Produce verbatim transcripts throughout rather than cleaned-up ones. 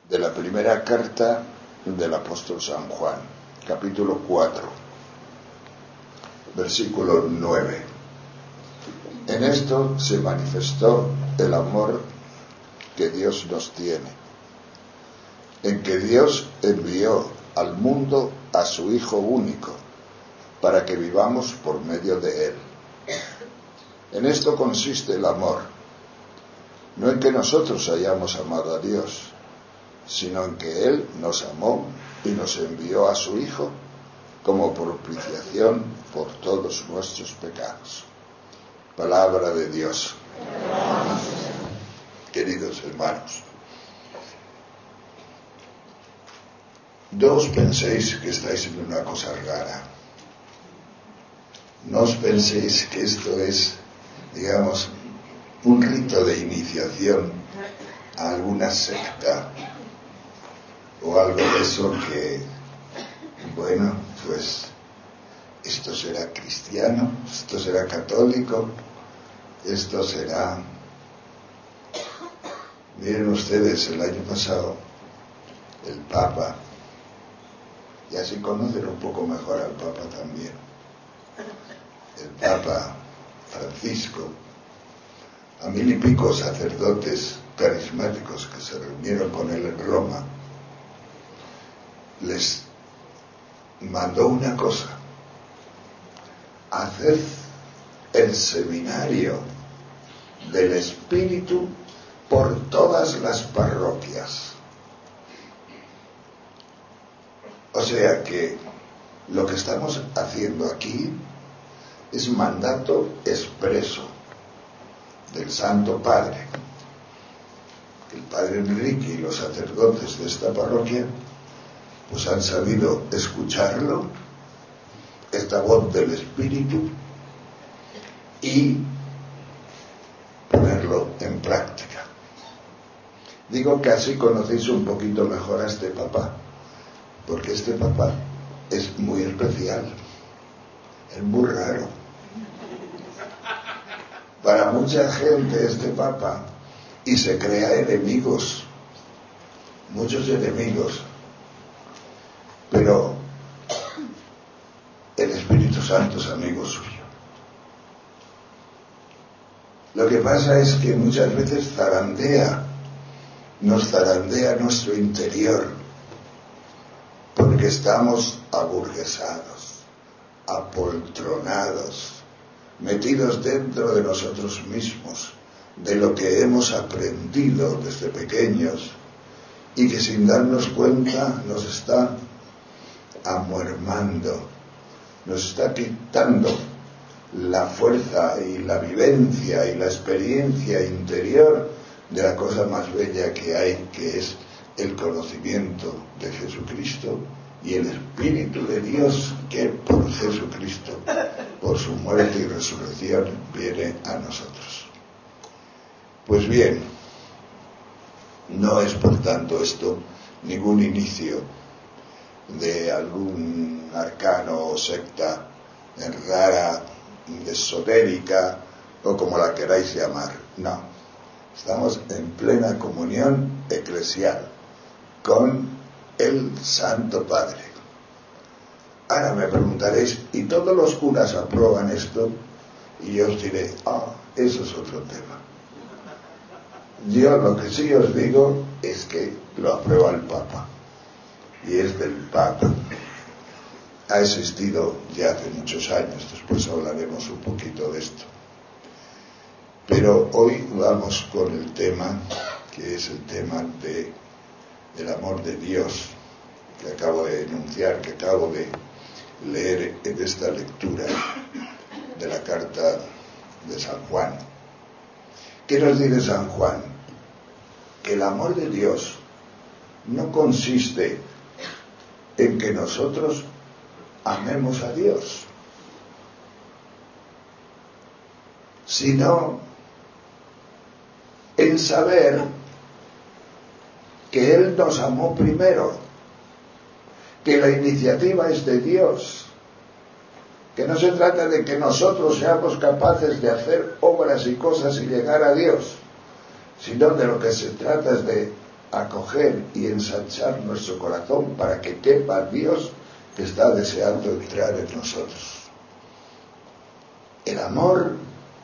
de la primera carta del apóstol San Juan, capítulo cuatro, versículo nueve. En esto se manifestó el amor que Dios nos tiene, en que Dios envió al mundo a su Hijo único, para que vivamos por medio de Él. En esto consiste el amor, no en que nosotros hayamos amado a Dios, sino en que Él nos amó y nos envió a su Hijo como propiciación por todos nuestros pecados. Palabra de Dios. Queridos hermanos, no os penséis que estáis en una cosa rara. No os penséis que esto es, digamos, un rito de iniciación a alguna secta o algo de eso que, bueno, pues esto será cristiano, esto será católico, esto será... Miren ustedes, el año pasado el Papa, y así conocen un poco mejor al Papa también, el Papa Francisco, a mil y pico sacerdotes carismáticos que se reunieron con él en Roma, les mandó una cosa: hacer el seminario del Espíritu por todas las parroquias. O sea que lo que estamos haciendo aquí es mandato expreso del Santo Padre. El Padre Enrique y los sacerdotes de esta parroquia pues han sabido escucharlo, esta voz del Espíritu, y ponerlo en práctica. Digo que así conocéis un poquito mejor a este papá, porque este papá es muy especial, es muy raro. Para mucha gente este papa, y se crea enemigos, muchos enemigos, pero el Espíritu Santo es amigo suyo. Lo que pasa es que muchas veces zarandea, nos zarandea nuestro interior, porque estamos aburguesados, apoltronados, metidos dentro de nosotros mismos, de lo que hemos aprendido desde pequeños y que sin darnos cuenta nos está amuermando, nos está quitando la fuerza y la vivencia y la experiencia interior de la cosa más bella que hay, que es el conocimiento de Jesucristo y el Espíritu de Dios que por Jesucristo, por su muerte y resurrección, viene a nosotros. Pues bien, no es por tanto esto ningún inicio de algún arcano o secta rara, esotérica o como la queráis llamar. No, estamos en plena comunión eclesial con el Santo Padre. Ahora me preguntaréis, ¿y todos los curas aprueban esto? Y yo os diré, ah, eso es otro tema. Yo lo que sí os digo es que lo aprueba el Papa, y es del Papa. Ha existido ya hace muchos años, después hablaremos un poquito de esto. Pero hoy vamos con el tema, que es el tema de, del amor de Dios, que acabo de enunciar, que acabo de leer en esta lectura de la carta de San Juan. ¿Qué nos dice San Juan? Que el amor de Dios no consiste en que nosotros amemos a Dios, sino en saber que Él nos amó primero, que la iniciativa es de Dios, que no se trata de que nosotros seamos capaces de hacer obras y cosas y llegar a Dios, sino de lo que se trata es de acoger y ensanchar nuestro corazón para que quepa Dios que está deseando entrar en nosotros. El amor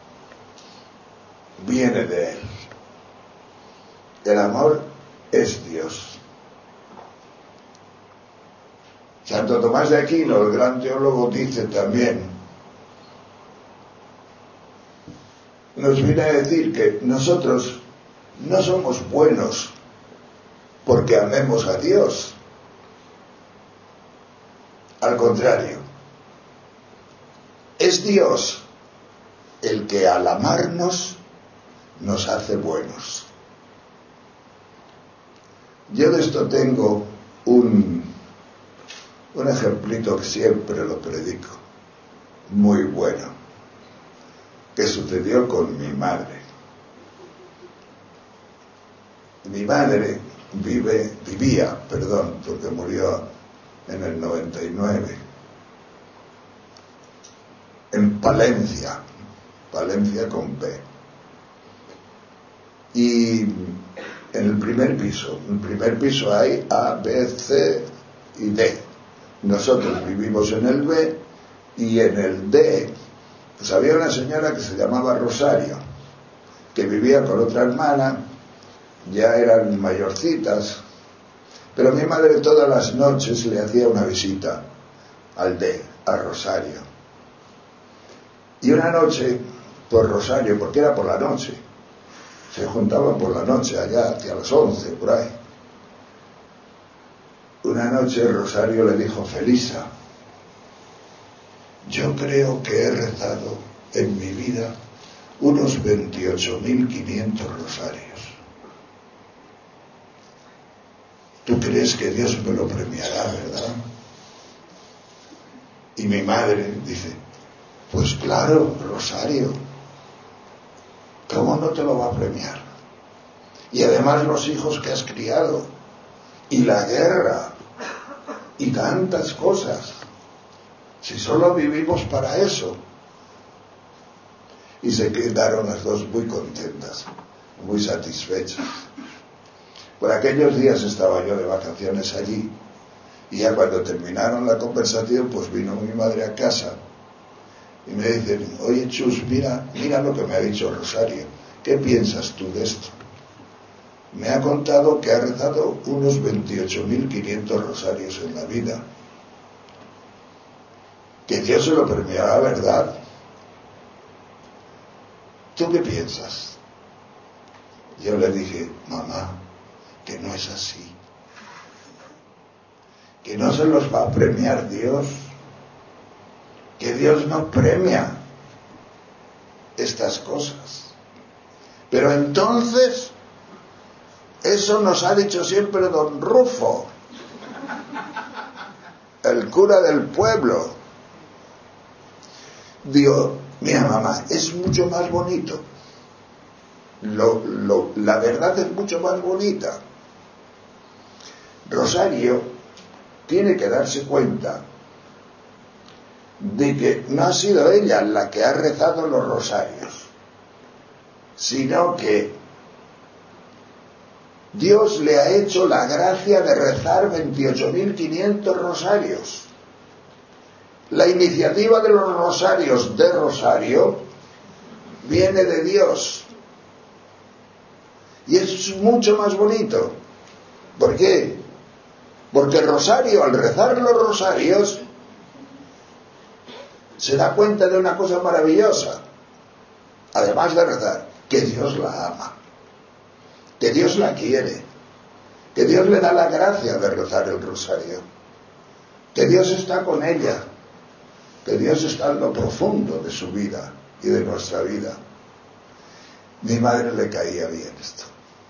viene de Él. El amor es Dios. Santo Tomás de Aquino, el gran teólogo, dice también, nos viene a decir que nosotros no somos buenos porque amemos a Dios. Al contrario, es Dios el que al amarnos nos hace buenos. Yo de esto tengo un, un ejemplito que siempre lo predico, muy bueno, que sucedió con mi madre. Mi madre vive, vivía, perdón, porque murió en el noventa y nueve, en Palencia, Palencia con P. Y en el primer piso, en el primer piso hay A, B, C y D. Nosotros vivimos en el B y en el D, pues había una señora que se llamaba Rosario, que vivía con otra hermana, ya eran mayorcitas, pero mi madre todas las noches le hacía una visita al D, a Rosario. Y una noche, por Rosario, porque era por la noche, se juntaban por la noche, allá hacia las once, por ahí. Una noche Rosario le dijo: Felisa, yo creo que he rezado en mi vida unos veintiocho mil quinientos rosarios. ¿Tú crees que Dios me lo premiará, verdad? Y mi madre dice: pues claro, Rosario, ¿cómo no te lo va a premiar? Y además los hijos que has criado, y la guerra, y tantas cosas, si solo vivimos para eso. Y se quedaron las dos muy contentas, muy satisfechas. Por aquellos días estaba yo de vacaciones allí, y ya cuando terminaron la conversación, pues vino mi madre a casa y me dicen: oye Chus, mira, mira lo que me ha dicho Rosario, ¿qué piensas tú de esto? Me ha contado que ha rezado unos veintiocho mil quinientos rosarios en la vida, que Dios se lo premiará, ¿verdad? ¿Tú qué piensas? Yo le dije: mamá, que no es así, que no se los va a premiar Dios, que Dios no premia estas cosas. Pero entonces, eso nos ha dicho siempre don Rufo, el cura del pueblo. Digo: mira mamá, es mucho más bonito, lo, lo, la verdad es mucho más bonita. Rosario tiene que darse cuenta de que no ha sido ella la que ha rezado los rosarios, sino que Dios le ha hecho la gracia de rezar veintiocho mil quinientos rosarios. La iniciativa de los rosarios de Rosario viene de Dios. Y es mucho más bonito. ¿Por qué? Porque Rosario, al rezar los rosarios, se da cuenta de una cosa maravillosa, además de rezar, que Dios la ama, que Dios la quiere, que Dios le da la gracia de rezar el rosario, que Dios está con ella, que Dios está en lo profundo de su vida y de nuestra vida. Mi madre le caía bien esto.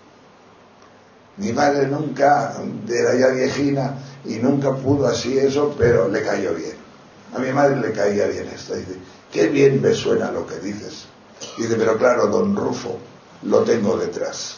Mi madre nunca, era ya viejina y nunca pudo así eso, pero le cayó bien. A mi madre le caía bien esto. Dice: qué bien me suena lo que dices. Dice: pero claro, don Rufo, lo tengo detrás.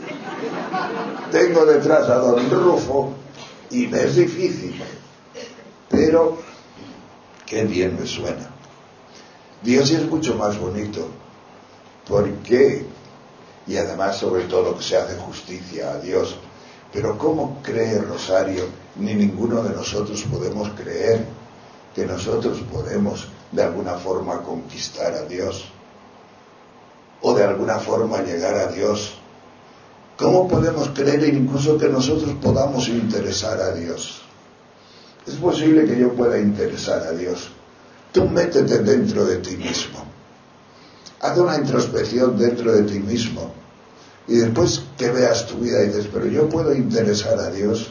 Tengo detrás a don Rufo y me es difícil, pero qué bien me suena. Dios es mucho más bonito. ¿Por qué? Y además, sobre todo, que se hace justicia a Dios. Pero ¿cómo cree Rosario? Ni ninguno de nosotros podemos creer que nosotros podemos de alguna forma conquistar a Dios o de alguna forma llegar a Dios. ¿Cómo podemos creer incluso que nosotros podamos interesar a Dios? Es posible que yo pueda interesar a Dios. Tú métete dentro de ti mismo. Haz una introspección dentro de ti mismo. Y después que veas tu vida y dices, pero yo puedo interesar a Dios.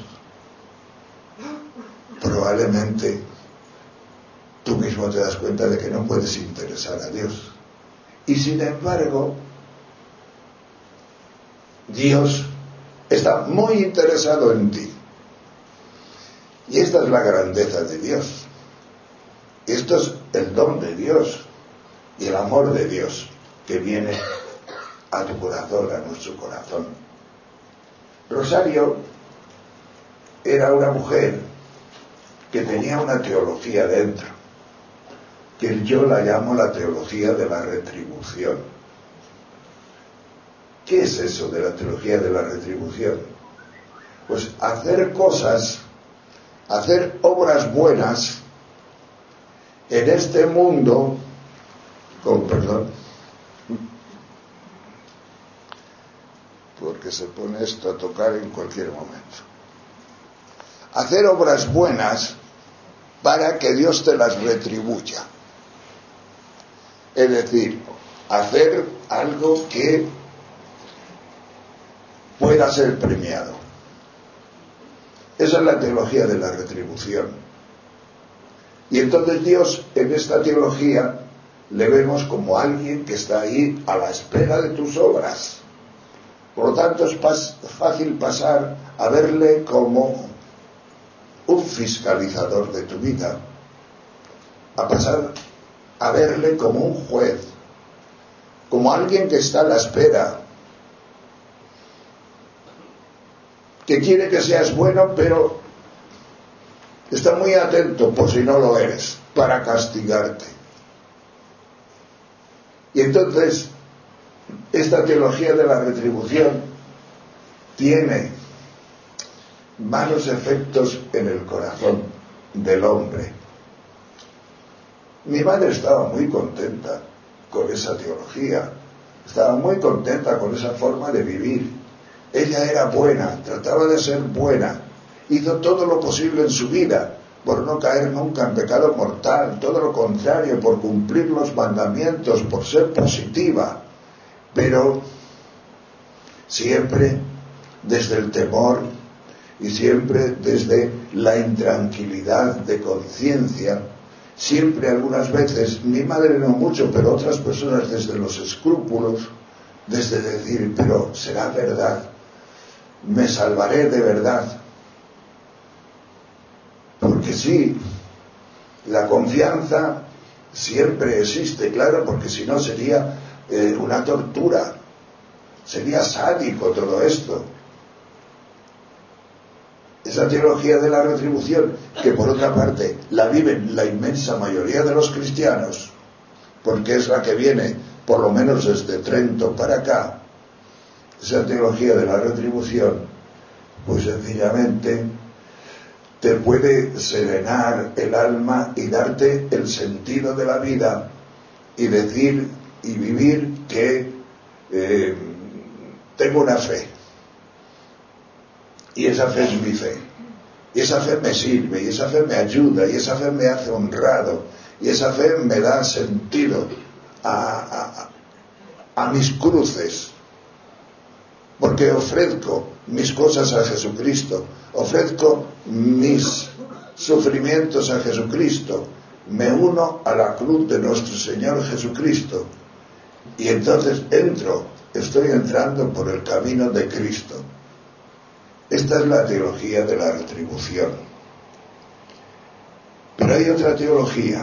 Probablemente tú mismo te das cuenta de que no puedes interesar a Dios. Y sin embargo, Dios está muy interesado en ti. Y esta es la grandeza de Dios. Esto es el don de Dios y el amor de Dios que viene a tu corazón, a nuestro corazón. Rosario era una mujer que tenía una teología dentro, que yo la llamo la teología de la retribución. ¿Qué es eso de la teología de la retribución? Pues hacer cosas, hacer obras buenas en este mundo, con perdón, porque se pone esto a tocar en cualquier momento. Hacer obras buenas para que Dios te las retribuya. Es decir, hacer algo que pueda ser premiado. Esa es la teología de la retribución. Y entonces Dios, en esta teología, le vemos como alguien que está ahí a la espera de tus obras. Por lo tanto, es pas- fácil pasar a verle como un fiscalizador de tu vida, a pasar a verle como un juez, como alguien que está a la espera, que quiere que seas bueno, pero está muy atento por si no lo eres, para castigarte. Y entonces, esta teología de la retribución tiene malos efectos en el corazón del hombre. Mi madre estaba muy contenta con esa teología, estaba muy contenta con esa forma de vivir. Ella era buena, trataba de ser buena, hizo todo lo posible en su vida por no caer nunca en pecado mortal, todo lo contrario, por cumplir los mandamientos, por ser positiva, pero siempre desde el temor y siempre desde la intranquilidad de conciencia, siempre algunas veces, mi madre no mucho, pero otras personas desde los escrúpulos, desde decir, pero será verdad, me salvaré de verdad. Porque sí, la confianza siempre existe, claro, porque si no sería eh, una tortura, sería sádico todo esto. Esa teología de la retribución, que por otra parte la viven la inmensa mayoría de los cristianos, porque es la que viene por lo menos desde Trento para acá, esa teología de la retribución, pues sencillamente te puede serenar el alma y darte el sentido de la vida y decir y vivir que eh, tengo una fe y esa fe es mi fe y esa fe me sirve y esa fe me ayuda y esa fe me hace honrado y esa fe me da sentido a, a, a mis cruces, porque ofrezco mis cosas a Jesucristo, ofrezco mis sufrimientos a Jesucristo, me uno a la cruz de nuestro Señor Jesucristo y entonces entro, estoy entrando por el camino de Cristo. Esta es la teología de la retribución. Pero hay otra teología,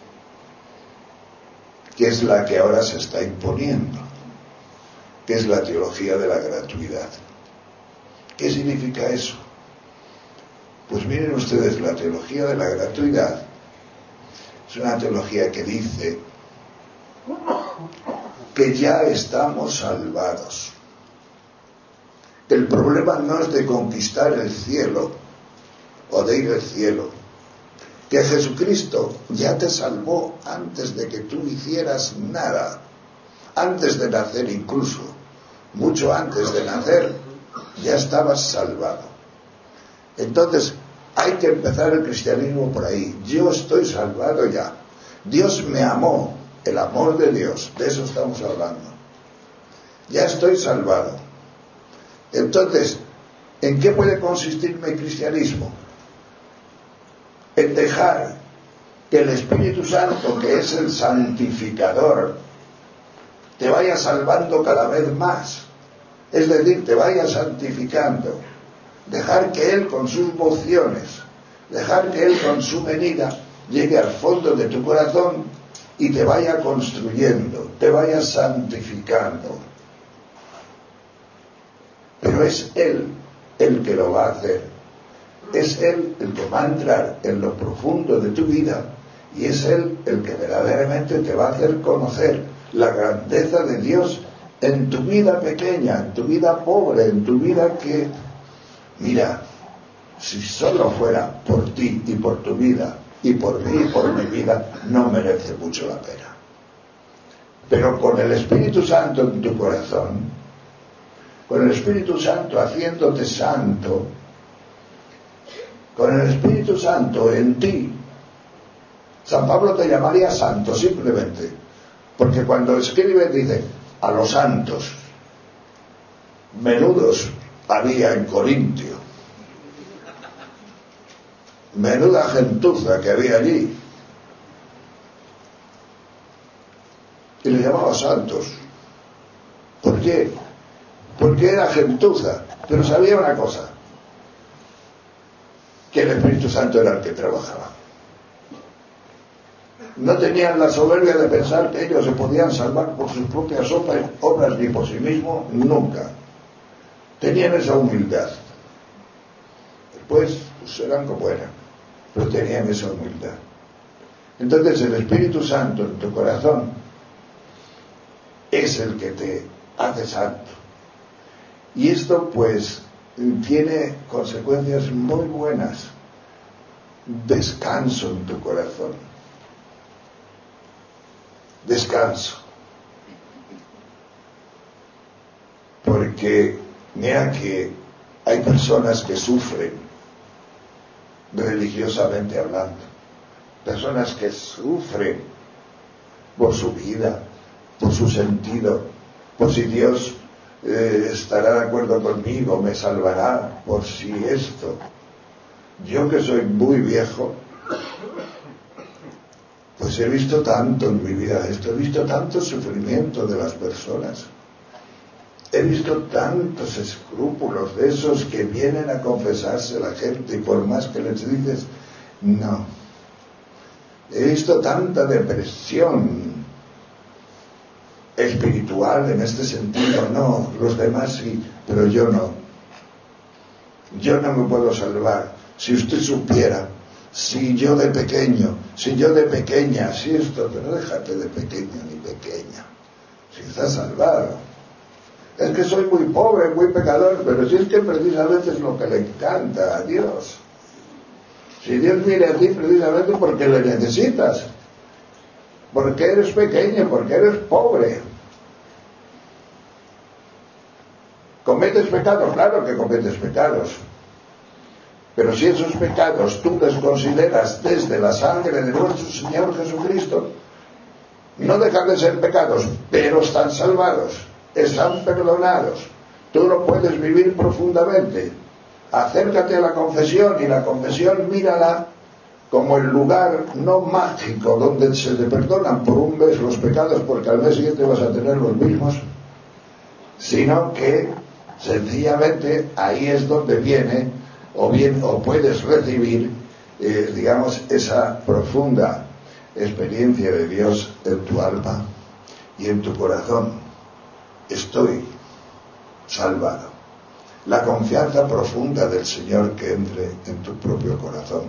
que es la que ahora se está imponiendo, que es la teología de la gratuidad. ¿Qué significa eso? Pues miren ustedes, la teología de la gratuidad es una teología que dice que ya estamos salvados, El problema no es de conquistar el cielo o de ir al cielo, que Jesucristo ya te salvó antes de que tú hicieras nada, antes de nacer incluso, mucho antes de nacer, ya estabas salvado. Entonces, hay que empezar el cristianismo por ahí. Yo estoy salvado ya. Dios me amó, el amor de Dios, de eso estamos hablando. Ya estoy salvado. Entonces, ¿en qué puede consistir mi cristianismo? En dejar que el Espíritu Santo, que es el santificador, te vaya salvando cada vez más. Es decir, te vaya santificando. Dejar que Él con sus mociones, dejar que Él con su venida llegue al fondo de tu corazón y te vaya construyendo, te vaya santificando. Pero es Él el que lo va a hacer. Es Él el que va a entrar en lo profundo de tu vida y es Él el que verdaderamente te va a hacer conocer la grandeza de Dios en tu vida pequeña, en tu vida pobre, en tu vida que, mira, si solo fuera por ti y por tu vida y por mí y por mi vida, no merece mucho la pena. Pero con el Espíritu Santo en tu corazón, con el Espíritu Santo haciéndote santo, con el Espíritu Santo en ti, San Pablo te llamaría santo simplemente, porque cuando escribe dice, a los santos, menudos había en Corintio, menuda gentuza que había allí, y le llamaba santos. ¿Por qué? Porque era gentuza, pero sabía una cosa, que el Espíritu Santo era el que trabajaba. No tenían la soberbia de pensar que ellos se podían salvar por sus propias obras ni por sí mismos, nunca. Tenían esa humildad. Después pues, eran como eran, pero tenían esa humildad. Entonces el Espíritu Santo en tu corazón es el que te hace santo. Y esto pues tiene consecuencias muy buenas. Descanso en tu corazón. Descanso. Porque mira que hay personas que sufren religiosamente hablando, personas que sufren por su vida, por su sentido, por si Dios eh, estará de acuerdo conmigo, me salvará, por si esto. Yo que soy muy viejo, pues he visto tanto en mi vida esto, he visto tanto sufrimiento de las personas, he visto tantos escrúpulos de esos que vienen a confesarse la gente y por más que les dices, no. He visto tanta depresión espiritual en este sentido, no, los demás sí, pero yo no. Yo no me puedo salvar. Si usted supiera, si yo de pequeño, si yo de pequeña, si esto, pero déjate de pequeño ni pequeña, si estás salvado. Es que soy muy pobre, muy pecador, pero si es que precisamente es lo que le encanta a Dios. Si Dios viene a ti precisamente porque le necesitas, porque eres pequeño, porque eres pobre. ¿Cometes pecados? Claro que cometes pecados. Pero si esos pecados tú los consideras desde la sangre de nuestro Señor Jesucristo, no dejan de ser pecados, pero están salvados, están perdonados. Tú lo puedes vivir profundamente. Acércate a la confesión y la confesión mírala como el lugar no mágico donde se te perdonan por un mes los pecados porque al mes siguiente vas a tener los mismos, sino que sencillamente ahí es donde viene o bien o puedes recibir eh, digamos esa profunda experiencia de Dios en tu alma y en tu corazón. Estoy salvado. La confianza profunda del Señor que entre en tu propio corazón.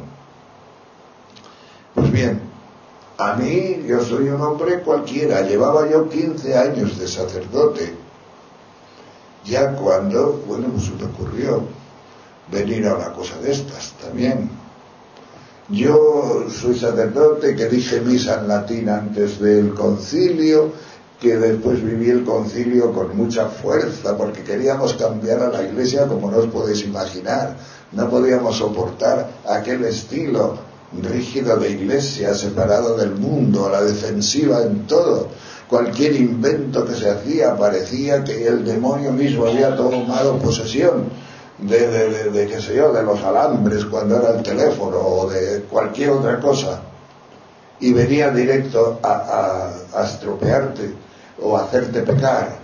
Pues bien, a mí, yo soy un hombre cualquiera, llevaba yo quince años de sacerdote, ya cuando, bueno, pues me ocurrió venir a una cosa de estas también. Yo soy sacerdote, que dije misa en latín antes del concilio, que después viví el concilio con mucha fuerza, porque queríamos cambiar a la Iglesia como no os podéis imaginar. No podíamos soportar aquel estilo rígido de Iglesia, separado del mundo, a la defensiva en todo. Cualquier invento que se hacía parecía que el demonio mismo había tomado posesión de, de, de, de qué sé yo, de los alambres cuando era el teléfono o de cualquier otra cosa, y venía directo a, a, a estropearte o a hacerte pecar.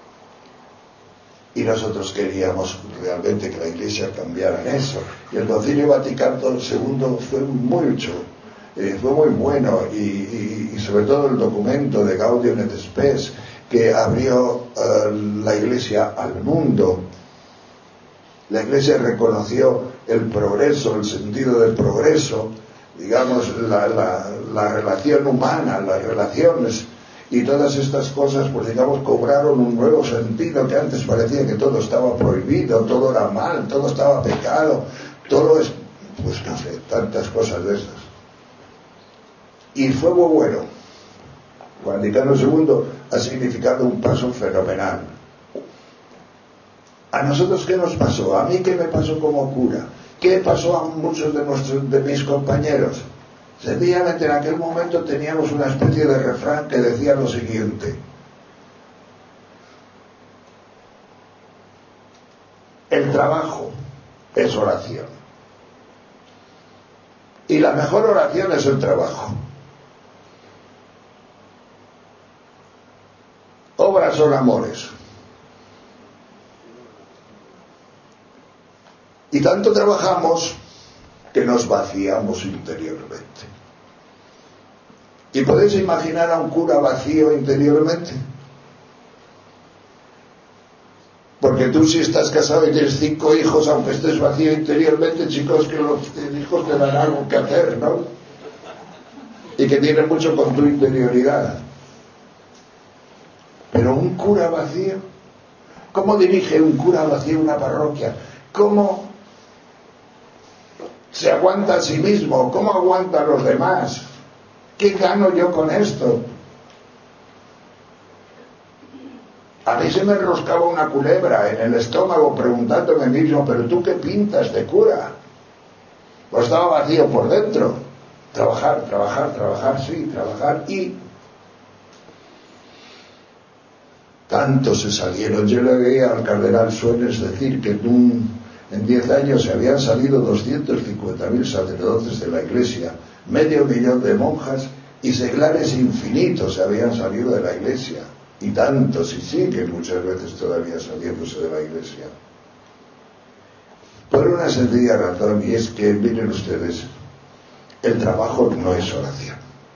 Y nosotros queríamos realmente que la Iglesia cambiara en eso. Y el Concilio Vaticano segundo fue mucho, eh, fue muy bueno, y, y, y sobre todo el documento de Gaudium et Spes, que abrió uh, la Iglesia al mundo. La Iglesia reconoció el progreso, el sentido del progreso, digamos, la, la, la relación humana, las relaciones y todas estas cosas, pues digamos, cobraron un nuevo sentido, que antes parecía que todo estaba prohibido, todo era mal, todo estaba pecado, todo es, pues no sé, tantas cosas de esas. Y fue muy bueno. Vaticano segundo ha significado un paso fenomenal. ¿A nosotros qué nos pasó? ¿A mí qué me pasó como cura? ¿Qué pasó a muchos de, nuestros, de mis compañeros? Sencillamente en aquel momento teníamos una especie de refrán que decía lo siguiente: el trabajo es oración, y la mejor oración es el trabajo. Obras son amores. Y tanto trabajamos que nos vaciamos interiormente. ¿Y podéis imaginar a un cura vacío interiormente? Porque tú, si estás casado y tienes cinco hijos, aunque estés vacío interiormente, chicos, que los hijos te dan algo que hacer, ¿no? Y que tienen mucho con tu interioridad. Pero un cura vacío, ¿cómo dirige un cura vacío una parroquia? ¿Cómo se aguanta a sí mismo? ¿Cómo aguanta a los demás? ¿Qué gano yo con esto? A mí se me enroscaba una culebra en el estómago preguntándome mismo, ¿pero tú qué pintas de cura? Pues estaba vacío por dentro. Trabajar, trabajar, trabajar, sí, trabajar. Y tantos se salieron. Yo le veía al cardenal Suárez decir que en un En diez años se habían salido doscientos cincuenta mil sacerdotes de la Iglesia, medio millón de monjas y seglares infinitos se habían salido de la Iglesia. Y tantos, y siguen muchas veces todavía saliéndose de la Iglesia. Por una sencilla razón, y es que, miren ustedes, el trabajo no es oración.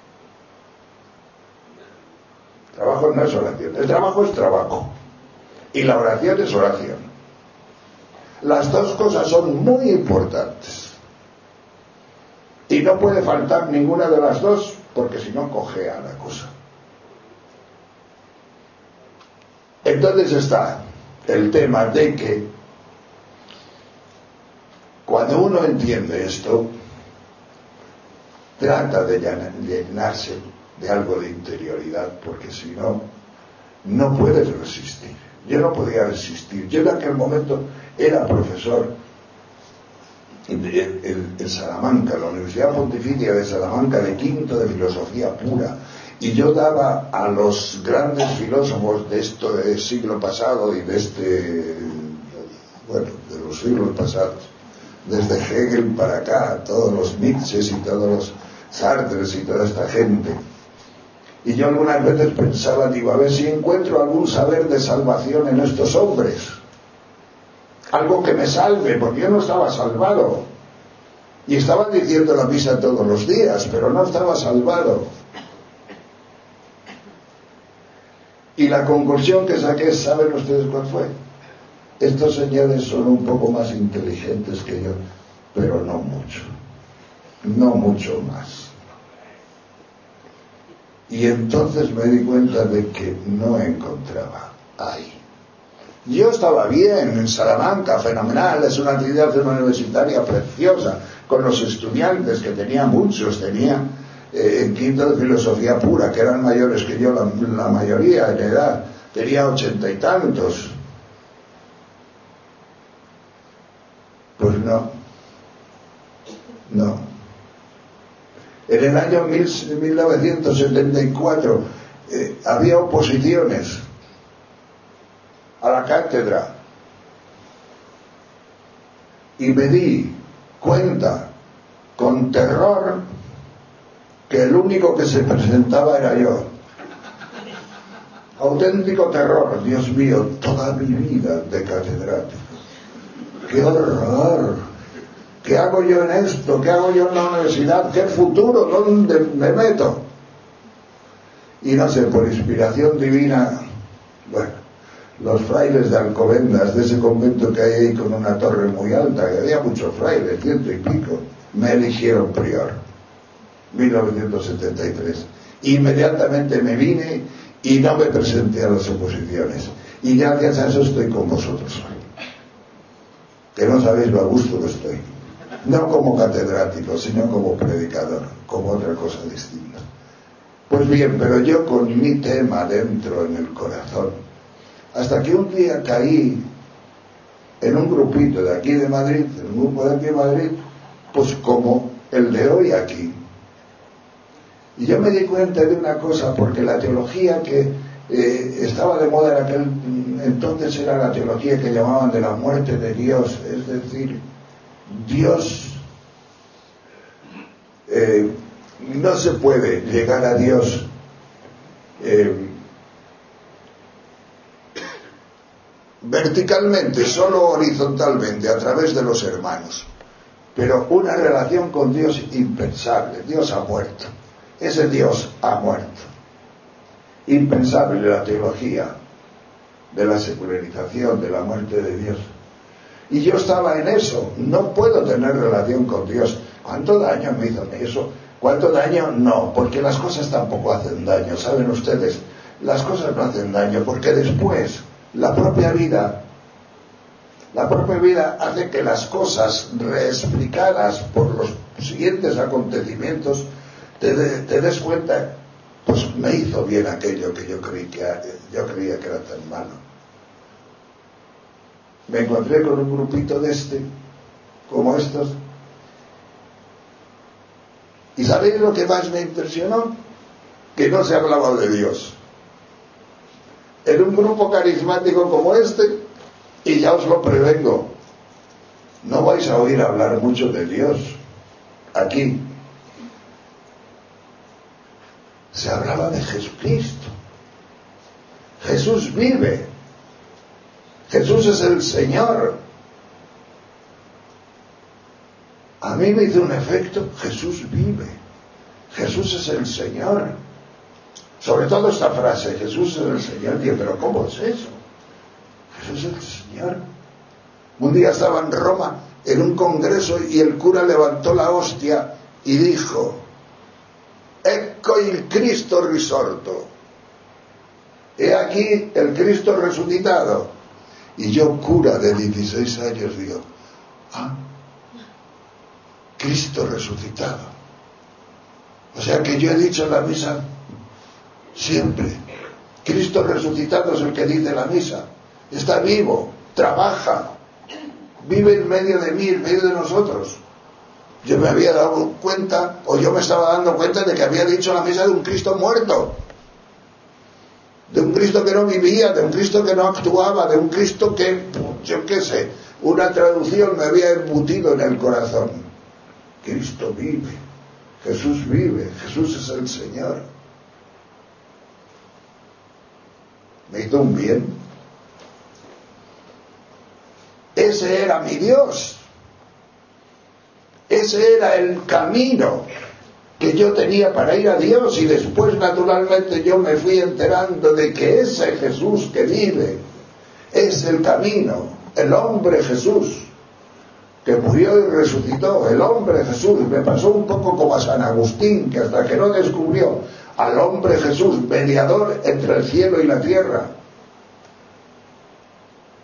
El trabajo no es oración. El trabajo es trabajo. Y la oración es oración. Las dos cosas son muy importantes y no puede faltar ninguna de las dos, porque si no cojea la cosa. Entonces está el tema de que cuando uno entiende esto, trata de llenarse de algo de interioridad, porque si no, no puedes resistir. Yo no podía resistir. Yo en aquel momento era profesor en, en, en Salamanca, la Universidad Pontificia de Salamanca, de quinto de filosofía pura, y yo daba a los grandes filósofos de esto del siglo pasado y de este, bueno, de los siglos pasados, desde Hegel para acá, todos los Nietzsches y todos los Sartres y toda esta gente. Y yo algunas veces pensaba, digo, a ver si encuentro algún saber de salvación en estos hombres. Algo que me salve, porque yo no estaba salvado. Y estaba diciendo la misa todos los días, pero no estaba salvado. Y la conclusión que saqué, ¿saben ustedes cuál fue? Estos señores son un poco más inteligentes que yo, pero no mucho. No mucho más. Y entonces me di cuenta de que no encontraba ahí. Yo estaba bien en Salamanca, fenomenal, es una actividad universitaria preciosa, con los estudiantes, que tenía muchos, tenía eh, en quinto de filosofía pura, que eran mayores que yo, la, la mayoría en edad, tenía ochenta y tantos. Pues no, no. En el año mil novecientos setenta y cuatro eh, había oposiciones a la cátedra y me di cuenta con terror que el único que se presentaba era yo. Auténtico terror, Dios mío, toda mi vida de catedrático. ¡Qué horror! ¿Qué hago yo en esto? ¿Qué hago yo en la universidad? ¿Qué futuro? ¿Dónde me meto? Y no sé, por inspiración divina, bueno, los frailes de Alcobendas, de ese convento que hay ahí con una torre muy alta, que había muchos frailes, ciento y pico, me eligieron prior, mil novecientos setenta y tres. Inmediatamente me vine y no me presenté a las oposiciones. Y gracias a eso estoy con vosotros hoy. Que no sabéis lo a gusto que estoy. No como catedrático, sino como predicador, como otra cosa distinta. Pues bien, pero yo con mi tema dentro en el corazón, hasta que un día caí en un grupito de aquí de Madrid, en un grupo de aquí de Madrid, pues como el de hoy aquí. Y yo me di cuenta de una cosa, porque la teología que eh, estaba de moda en aquel entonces era la teología que llamaban de la muerte de Dios, es decir, Dios eh, no se puede llegar a Dios eh, verticalmente, solo horizontalmente, a través de los hermanos, pero una relación con Dios impensable. Dios ha muerto, ese Dios ha muerto, impensable la teología de la secularización, de la muerte de Dios. Y yo estaba en eso, no puedo tener relación con Dios. ¿Cuánto daño me hizo eso? ¿Cuánto daño? No, porque las cosas tampoco hacen daño, ¿saben ustedes? Las cosas no hacen daño, porque después la propia vida, la propia vida hace que las cosas reexplicadas por los siguientes acontecimientos te, de, te des cuenta, pues me hizo bien aquello que yo creí que yo creía que era tan malo. Me encontré con un grupito de este, como estos, y ¿sabéis lo que más me impresionó? Que no se hablaba de Dios. En un grupo carismático como este, y ya os lo prevengo, no vais a oír hablar mucho de Dios aquí. Se hablaba de Jesucristo. Jesús vive. Jesús es el Señor. A mí me hizo un efecto, Jesús vive. Jesús es el Señor. Sobre todo esta frase, Jesús es el Señor. Digo, pero ¿cómo es eso? Jesús es el Señor. Un día estaba en Roma en un congreso y el cura levantó la hostia y dijo: Ecco il Cristo risorto. He aquí el Cristo resucitado. Y yo, cura de dieciséis años, digo: ah, Cristo resucitado. O sea que yo he dicho en la misa siempre, Cristo resucitado es el que dice la misa. Está vivo, trabaja, vive en medio de mí, en medio de nosotros. Yo me había dado cuenta, o yo me estaba dando cuenta de que había dicho la misa de un Cristo muerto, de un Cristo que no vivía, de un Cristo que no actuaba, de un Cristo que, yo qué sé, una traducción me había embutido en el corazón. Cristo vive, Jesús vive, Jesús es el Señor. Me hizo un bien. Ese era mi Dios. Ese era el camino que yo tenía para ir a Dios, y después naturalmente yo me fui enterando de que ese Jesús que vive es el camino, el hombre Jesús que murió y resucitó, el hombre Jesús. Me pasó un poco como a San Agustín, que hasta que no descubrió al hombre Jesús, mediador entre el cielo y la tierra,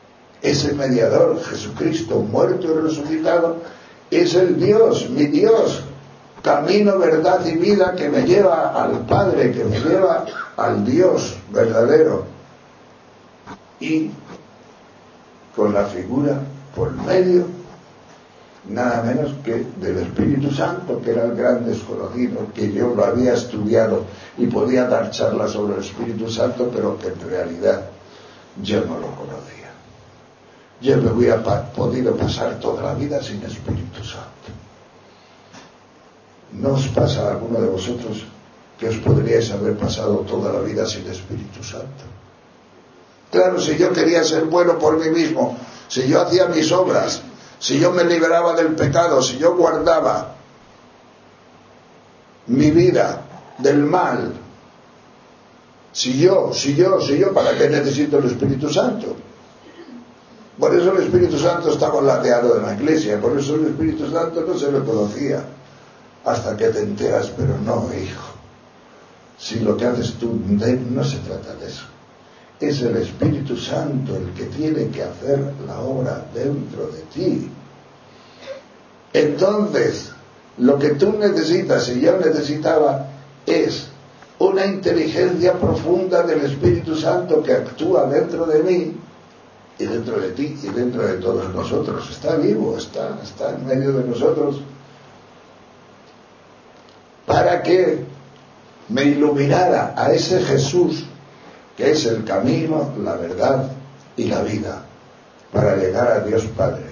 ese mediador, Jesucristo, muerto y resucitado, es el Dios, mi Dios, camino, verdad y vida, que me lleva al Padre, que me lleva al Dios verdadero. Y con la figura por medio, nada menos que del Espíritu Santo, que era el gran desconocido, que yo lo había estudiado y podía dar charlas sobre el Espíritu Santo, pero que en realidad yo no lo conocía. Yo me hubiera pa- podido pasar toda la vida sin Espíritu Santo. ¿No os pasa a alguno de vosotros que os podríais haber pasado toda la vida sin Espíritu Santo? Claro, si yo quería ser bueno por mí mismo, si yo hacía mis obras, si yo me liberaba del pecado, si yo guardaba mi vida del mal, si yo, si yo, si yo, ¿para qué necesito el Espíritu Santo? Por eso el Espíritu Santo estaba lateado de la iglesia, por eso el Espíritu Santo no se lo conocía, hasta que te enteras, pero no, hijo, si lo que haces tú no se trata de eso. Es el Espíritu Santo el que tiene que hacer la obra dentro de ti. Entonces, lo que tú necesitas y yo necesitaba es una inteligencia profunda del Espíritu Santo que actúa dentro de mí y dentro de ti y dentro de todos nosotros. Está vivo, está, está en medio de nosotros, para que me iluminara a ese Jesús que es el camino, la verdad y la vida, para llegar a Dios Padre.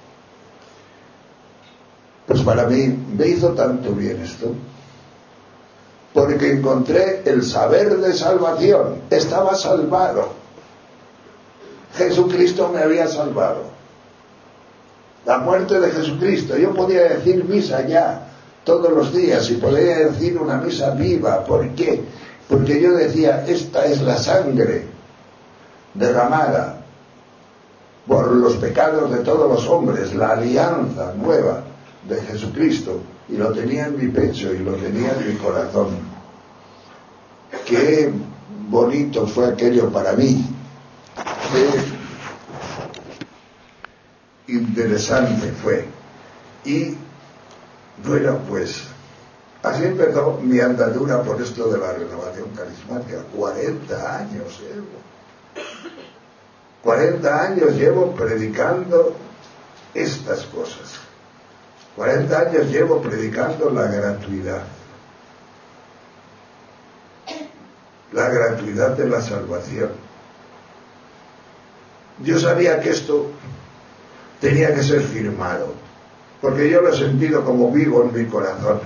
Pues para mí me hizo tanto bien esto, porque encontré el saber de salvación. Estaba salvado. Jesucristo me había salvado. La muerte de Jesucristo. Yo podía decir misa ya todos los días y podía decir una misa viva. ¿Por qué? Porque yo decía, esta es la sangre derramada por los pecados de todos los hombres, la alianza nueva de Jesucristo, y lo tenía en mi pecho y lo tenía en mi corazón. Qué bonito fue aquello para mí, qué interesante fue. Y bueno, pues así empezó mi andadura por esto de la renovación carismática. cuarenta años llevo. cuarenta años llevo predicando estas cosas. cuarenta años llevo predicando la gratuidad. La gratuidad de la salvación. Yo sabía que esto tenía que ser firmado, porque yo lo he sentido como vivo en mi corazón.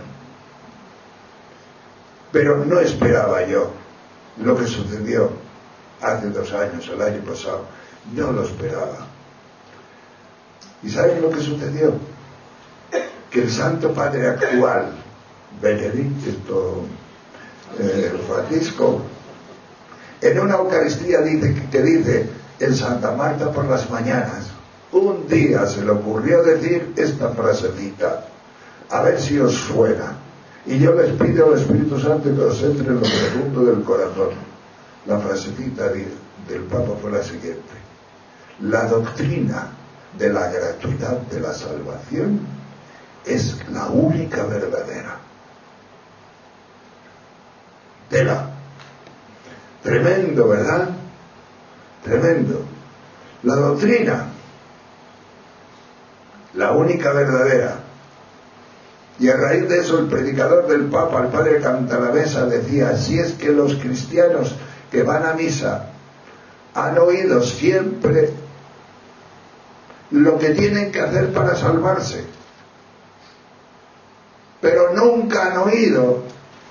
Pero no esperaba yo lo que sucedió hace dos años, el año pasado. No lo esperaba. ¿Y saben lo que sucedió? Que el Santo Padre actual, Benedicto eh, Francisco, en una Eucaristía dice, que dice en Santa Marta por las mañanas, un día se le ocurrió decir esta frasecita, a ver si os suena. Y yo les pido al Espíritu Santo que os entre en lo profundo del corazón. La frasecita del Papa fue la siguiente: la doctrina de la gratuidad de la salvación es la única verdadera. Tela. Tremendo, ¿verdad? Tremendo. La doctrina, la única verdadera. Y a raíz de eso el predicador del Papa, el padre Cantalamessa, decía, si es que los cristianos que van a misa han oído siempre lo que tienen que hacer para salvarse, pero nunca han oído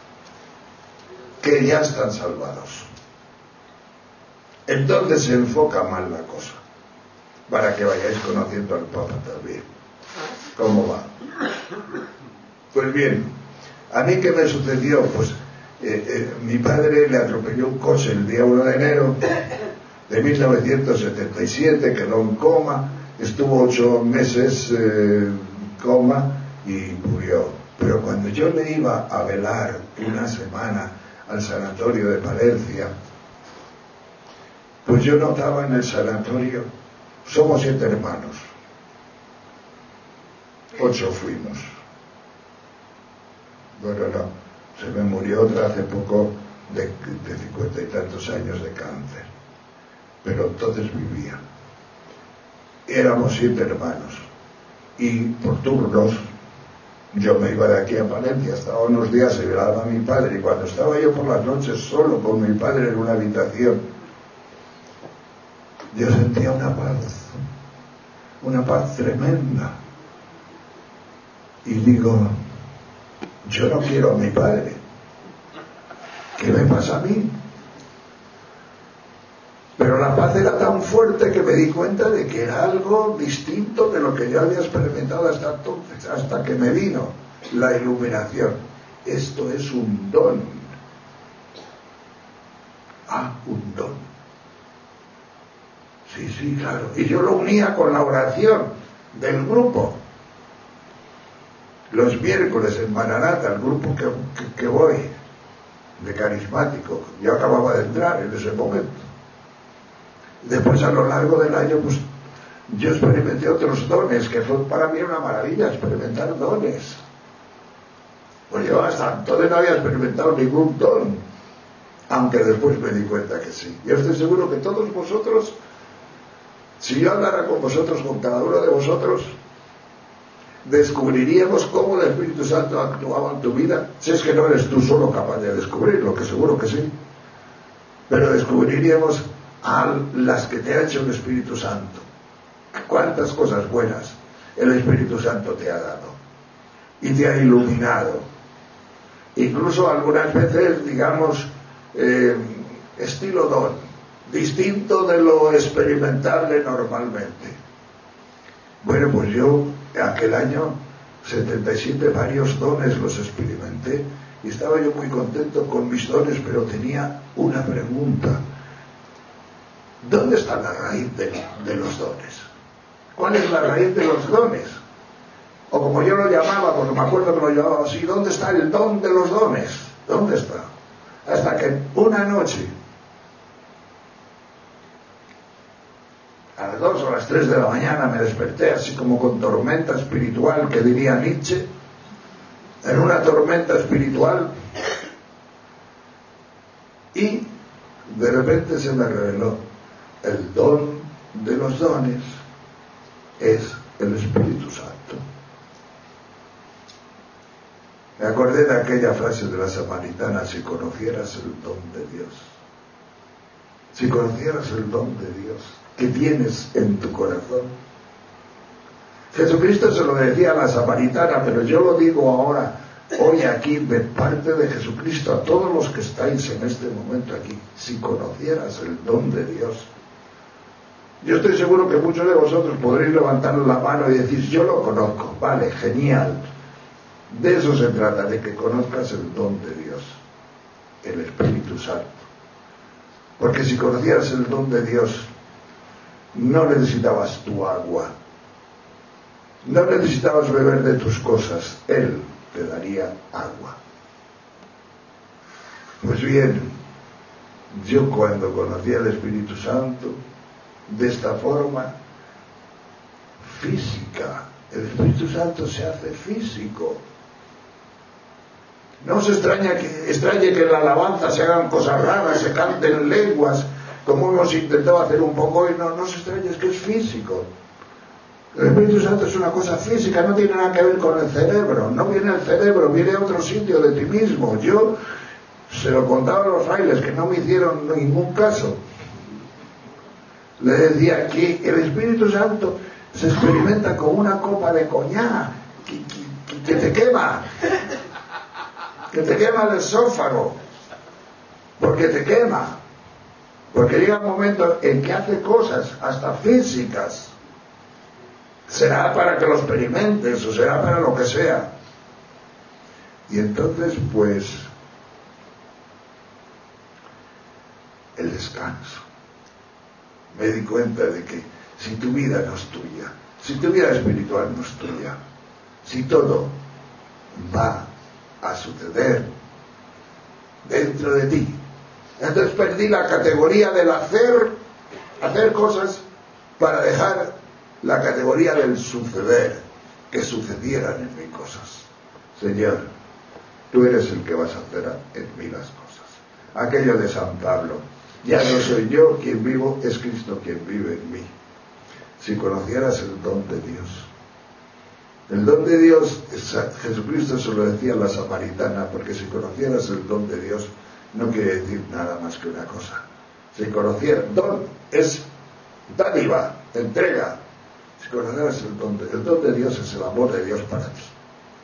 que ya están salvados. Entonces se enfoca mal la cosa, para que vayáis conociendo al Papa también. ¿Cómo va? Pues bien, ¿a mí qué me sucedió? Pues eh, eh, mi padre le atropelló un coche el día uno de enero de mil novecientos setenta y siete, quedó en coma, estuvo ocho meses en eh, coma y murió. Pero cuando yo le iba a velar una semana al sanatorio de Palencia, pues yo notaba en el sanatorio somos siete hermanos, ocho fuimos. Bueno, no, se me murió otra hace poco de, de cincuenta y tantos años de cáncer, pero entonces vivía. Éramos siete hermanos y por turnos yo me iba de aquí a Palencia, estaba unos días, se velaba a mi padre, y cuando estaba yo por las noches solo con mi padre en una habitación, yo sentía una paz, una paz tremenda, y digo, yo no quiero a mi padre, ¿qué me pasa a mí? Pero la paz era tan fuerte que me di cuenta de que era algo distinto de lo que yo había experimentado hasta entonces, hasta que me vino la iluminación. Esto es un don. Ah, un don. Sí, sí, claro. Y yo lo unía con la oración del grupo. Los miércoles en Maranata, el grupo que, que, que voy, de carismático, yo acababa de entrar en ese momento. Después, a lo largo del año, pues yo experimenté otros dones, que fue para mí una maravilla experimentar dones. Pues yo hasta entonces no había experimentado ningún don, aunque después me di cuenta que sí. Yo estoy seguro que todos vosotros, si yo hablara con vosotros, con cada uno de vosotros, descubriríamos cómo el Espíritu Santo actuaba en tu vida, si es que no eres tú solo capaz de descubrirlo, que seguro que sí, pero descubriríamos a las que te ha hecho el Espíritu Santo. Cuántas cosas buenas el Espíritu Santo te ha dado y te ha iluminado, incluso algunas veces, digamos, eh, estilo don, distinto de lo experimentable normalmente. Bueno, pues yo aquel año setenta y siete varios dones los experimenté y estaba yo muy contento con mis dones, pero tenía una pregunta: ¿dónde está la raíz de, de los dones? ¿Cuál es la raíz de los dones? O como yo lo llamaba, porque me acuerdo que lo llamaba así, ¿dónde está el don de los dones? ¿Dónde está? Hasta que una noche, a las dos o las tres de la mañana, me desperté así como con tormenta espiritual, que diría Nietzsche, en una tormenta espiritual, y de repente se me reveló: el don de los dones es el Espíritu Santo. Me acordé de aquella frase de la samaritana: si conocieras el don de Dios, si conocieras el don de Dios que tienes en tu corazón. Jesucristo se lo decía a la samaritana, pero yo lo digo ahora, hoy aquí, de parte de Jesucristo, a todos los que estáis en este momento aquí: si conocieras el don de Dios. Yo estoy seguro que muchos de vosotros podréis levantar la mano y decir: yo lo conozco. Vale, genial. De eso se trata, de que conozcas el don de Dios, el Espíritu Santo. Porque si conocieras el don de Dios, no necesitabas tu agua, no necesitabas beber de tus cosas, Él te daría agua. Pues bien, yo cuando conocí al Espíritu Santo, de esta forma física, el Espíritu Santo se hace físico. No os extraña que, extrañe que en la alabanza se hagan cosas raras, se canten lenguas, como hemos intentado hacer un poco hoy. No, no os extrañe, es que es físico. El Espíritu Santo es una cosa física, no tiene nada que ver con el cerebro, no viene el cerebro, viene a otro sitio de ti mismo. Yo se lo contaba a los frailes, que no me hicieron ningún caso. Le decía que el Espíritu Santo se experimenta como una copa de coñac que, que, que te quema, que te quema el esófago, porque te quema, porque llega un momento en que hace cosas hasta físicas. Será para que lo experimentes o será para lo que sea. Y entonces, pues, el descanso. Me di cuenta de que si tu vida no es tuya, si tu vida espiritual no es tuya, si todo va a suceder dentro de ti, entonces perdí la categoría del hacer, hacer cosas para dejar la categoría del suceder, que sucedieran en mí cosas. Señor, tú eres el que vas a hacer en mí las cosas. Aquello de San Pablo, ya no soy yo quien vivo, es Cristo quien vive en mí. Si conocieras el don de Dios. El don de Dios, Jesucristo se lo decía a la samaritana, porque si conocieras el don de Dios, no quiere decir nada más que una cosa. Si conocieras, don es dádiva, entrega. Si conocieras el don de Dios, el don de Dios es el amor de Dios para ti.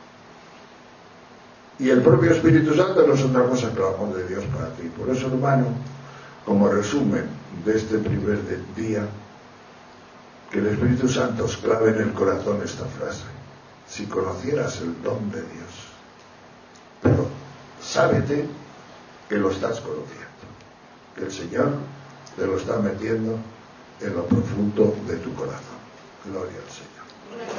Y el propio Espíritu Santo no es otra cosa que el amor de Dios para ti. Por eso, hermano, como resumen de este primer día, que el Espíritu Santo os clave en el corazón esta frase: si conocieras el don de Dios. Pero sábete que lo estás conociendo, que el Señor te lo está metiendo en lo profundo de tu corazón. Gloria al Señor.